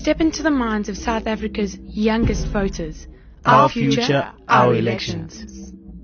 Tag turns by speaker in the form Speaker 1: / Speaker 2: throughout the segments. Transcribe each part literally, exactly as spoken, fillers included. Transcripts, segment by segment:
Speaker 1: step into the minds of South Africa's youngest voters.
Speaker 2: Our, our future, future, our elections. elections.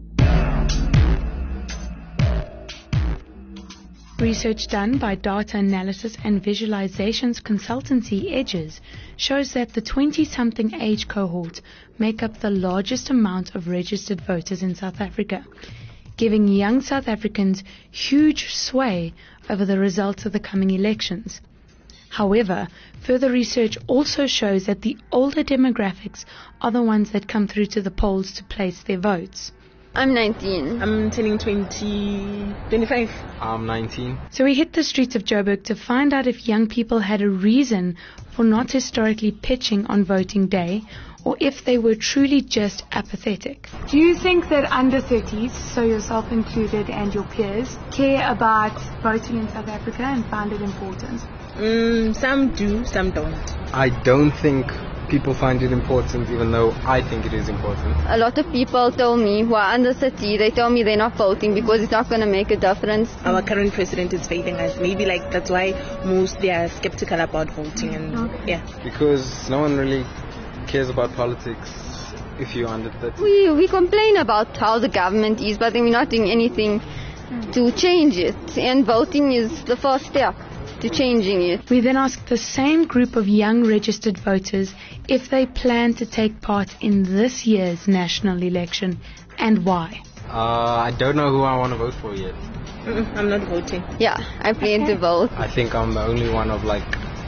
Speaker 1: Research done by data analysis and visualizations consultancy Edges shows that the twenty-something age cohort make up the largest amount of registered voters in South Africa, giving young South Africans huge sway over the results of the coming elections. However, further research also shows that the older demographics are the ones that come through to the polls to place their votes.
Speaker 3: I'm nineteen.
Speaker 4: I'm turning twenty, twenty-five.
Speaker 5: I'm nineteen.
Speaker 1: So we hit the streets of Joburg to find out if young people had a reason for not historically pitching on voting day, or if they were truly just apathetic.
Speaker 6: Do you think that under thirties, so yourself included and your peers, care about voting in South Africa and find it important?
Speaker 4: Mm, some do, some don't.
Speaker 5: I don't think people find it important, even though I think it is important.
Speaker 3: A lot of people told me who are under thirty, they tell me they're not voting because it's not going to make a difference.
Speaker 4: Our current president is failing us. Maybe like that's why most they are skeptical about voting. And okay. yeah,
Speaker 5: because no one really cares about politics if you're under thirty.
Speaker 3: We we complain about how the government is, but then we're not doing anything to change it. And voting is the first step to changing it.
Speaker 1: We then asked the same group of young registered voters if they plan to take part in this year's national election and why.
Speaker 5: Uh, I don't know who I want to vote for yet.
Speaker 4: Mm-mm, I'm not voting.
Speaker 3: Yeah, I plan okay. to vote.
Speaker 5: I think I'm the only one of like,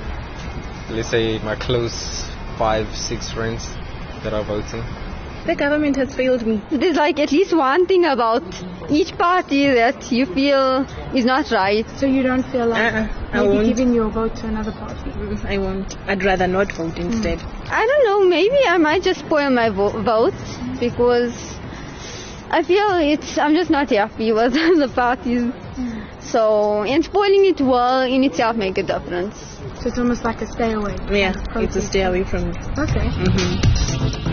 Speaker 5: let's say my close five, six friends that are voting.
Speaker 4: The government has failed me.
Speaker 3: There's like at least one thing about each party that you feel is not right.
Speaker 6: So you don't feel like
Speaker 4: uh-uh,
Speaker 6: maybe giving your vote to another party?
Speaker 4: Mm, I won't. I'd rather not vote instead.
Speaker 3: Mm. I don't know. Maybe I might just spoil my vo- vote because I feel it's. I'm just not happy with the parties. Mm. So, and spoiling it will in itself make a difference.
Speaker 6: So it's almost like a stay away.
Speaker 4: Yeah, it's a stay away from it.
Speaker 6: Okay.
Speaker 4: Mm-hmm.